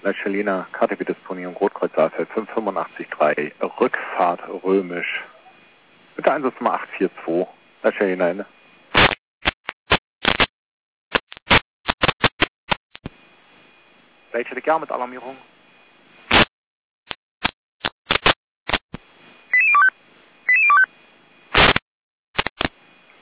Lechelina, KTB-Disponierung, Rotkreuz AFL 5883, Rückfahrt römisch. Bitte Einsatznummer 842, Lechelina Ende. Welche Legal mit Alarmierung?